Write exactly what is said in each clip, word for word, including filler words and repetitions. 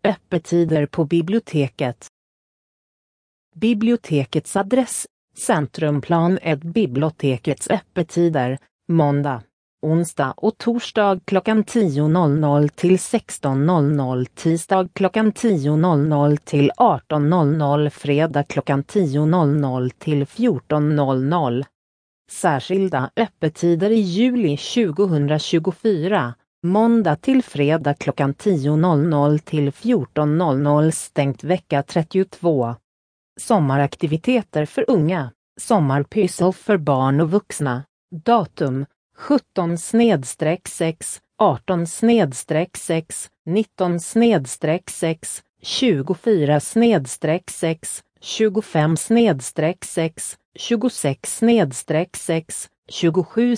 Öppettider på biblioteket. Bibliotekets adress, Centrumplan ett. Bibliotekets öppettider, måndag, onsdag och torsdag klockan tio till sexton, tisdag klockan tio till arton, fredag klockan tio till fjorton. Särskilda öppettider i juli tjugohundratjugofyra, måndag till fredag klockan tio till fjorton, stängt vecka trettiotvå. Sommaraktiviteter för unga, sommarpyssel för barn och vuxna, datum sjutton sex, arton sex, nitton sex, tjugofyra sex, tjugofem sex, tjugosex sex, tjugosju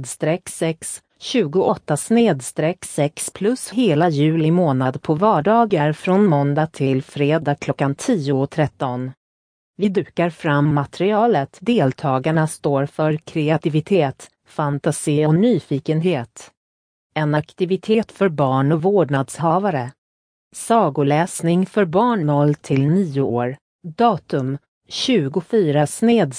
sex, tjugoåtta sex plus hela juli månad på vardagar från måndag till fredag klockan tio och tretton. Vi dukar fram materialet. Deltagarna står för kreativitet, fantasi och nyfikenhet. En aktivitet för barn och vårdnadshavare. Sagoläsning för barn noll till nio år. Datum tjugofyra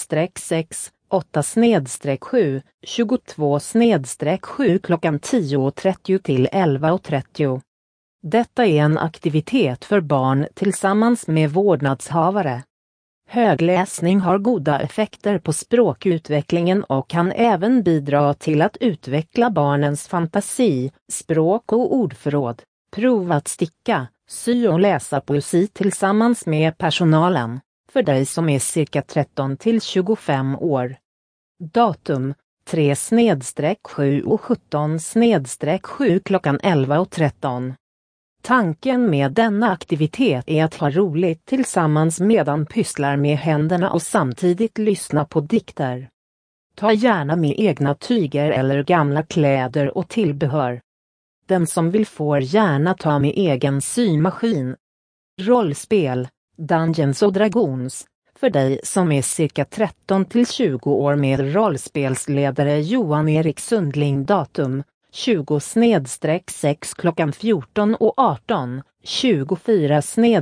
sex, åtta sju, tjugotvå sju klockan tio trettio till elva trettio. Detta är en aktivitet för barn tillsammans med vårdnadshavare. Högläsning har goda effekter på språkutvecklingen och kan även bidra till att utveckla barnens fantasi, språk och ordförråd. Prova att sticka, sy och läsa poesi tillsammans med personalen, för dig som är cirka tretton till tjugofem år. Datum tre sju och sjutton sju klockan elva tretton. Tanken med denna aktivitet är att ha roligt tillsammans medan pysslar med händerna och samtidigt lyssna på dikter. Ta gärna med egna tyger eller gamla kläder och tillbehör. Den som vill får gärna ta med egen symaskin. Rollspel, Dungeons och Dragons, för dig som är cirka tretton till tjugo år med rollspelsledare Johan Erik Sundling. Datum tjugo sex klockan fjorton och arton, tjugofyra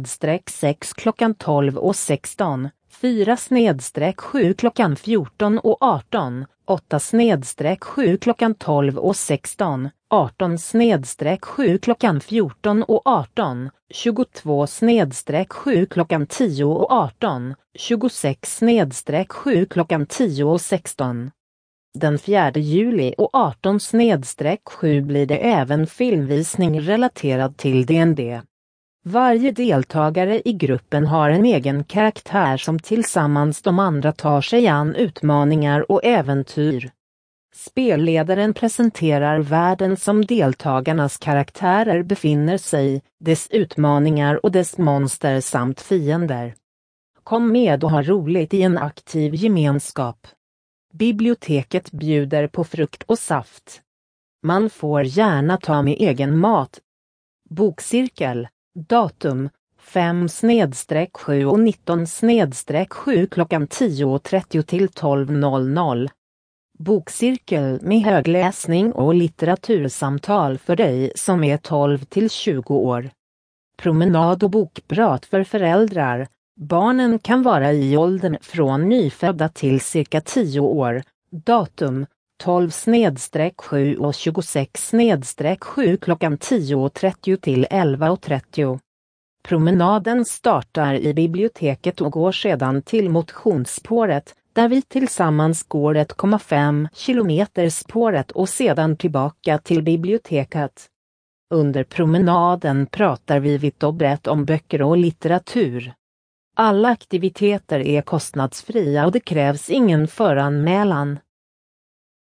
sex klockan tolv och sexton, fyra sju klockan fjorton och arton, åtta sju klockan tolv och sexton, arton sju klockan fjorton och arton, tjugotvå sju klockan tio och arton, tjugosex sju klockan tio och sexton. Den fjärde juli och arton sju blir det även filmvisning relaterad till D and D. Varje deltagare i gruppen har en egen karaktär som tillsammans de andra tar sig an utmaningar och äventyr. Spelledaren presenterar världen som deltagarnas karaktärer befinner sig i, dess utmaningar och dess monster samt fiender. Kom med och ha roligt i en aktiv gemenskap. Biblioteket bjuder på frukt och saft. Man får gärna ta med egen mat. Bokcirkel, datum fem sju och nitton sju klockan tio trettio till tolv. Bokcirkel med högläsning och litteratursamtal för dig som är tolv till tjugo år. Promenad och bokprat för föräldrar. Barnen kan vara i åldern från nyfödda till cirka tio år. Datum tolv sju och tjugosex sju klockan tio trettio till elva trettio. Promenaden startar i biblioteket och går sedan till motionsspåret, där vi tillsammans går ett komma fem kilometer spåret och sedan tillbaka till biblioteket. Under promenaden pratar vi vitt och brett om böcker och litteratur. Alla aktiviteter är kostnadsfria och det krävs ingen föranmälan.